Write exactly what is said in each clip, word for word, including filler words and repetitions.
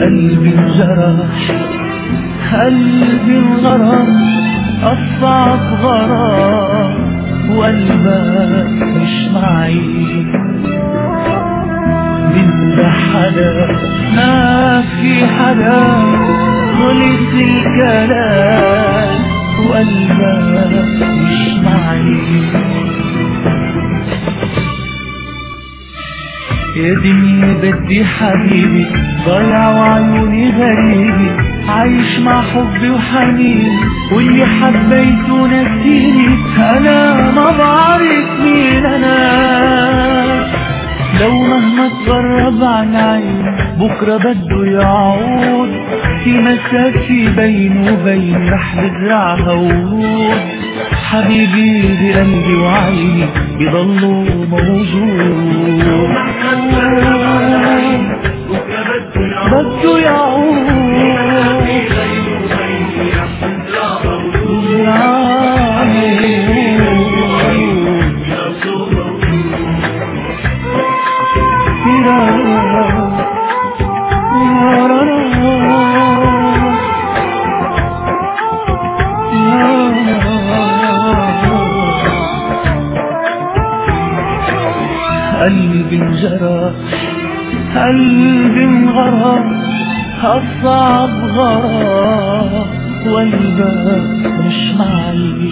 قلبي انجرح، قلبي انغرم، أصعب غرام وقلبك مش معي. من ده حدا ما في حدا خلص الكلام وقلبك مش معي. يا دنيا بدي حبيبي ضايع وعيوني غريبي، عايش مع حبي وحنيني واللي حبيته نسيني. انا ما بعرف مين انا، لو مهما تقرب عن عيني بكره بده يعود. في مسافة بينه وبين رح بزرعها ورود. حبيبي بقلبي وعيني بضلوا موجود، بده يعود. قلبي انجرح، قلبي انغرم، أصعب غرام وقلبك مش معي.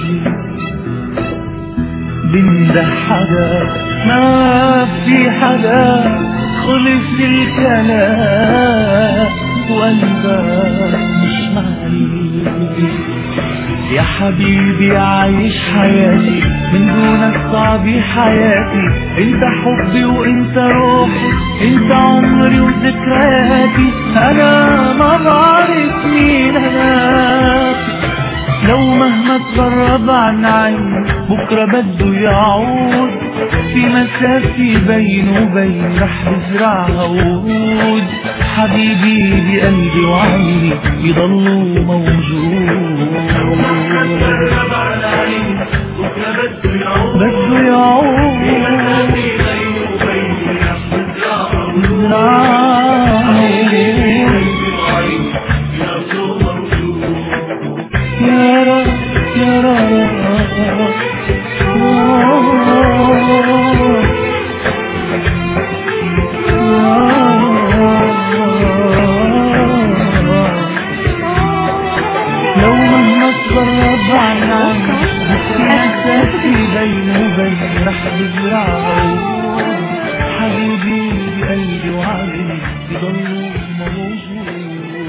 بنده حدا ما في حدا خلص الكلام وقلبك مش معي. يا حبيبي عايش حياتي من دونك صعب حياتي. انت حبي وانت روحي، انت عمري وذكرياتي. انا ما بعرف مين انا، لو مهما تقرب عن عيني بكره بده يعود. في مسافة بينه وبين رح بزرعها ورود. حبيبي بقلبي وعيني يضلوا موجود، بده يعود. يا رب يا رب لو مهما تقرب عنك مسافة بينه وبين رح بزرعها. حبيبي بقلبي وعيني بضلوا موجود.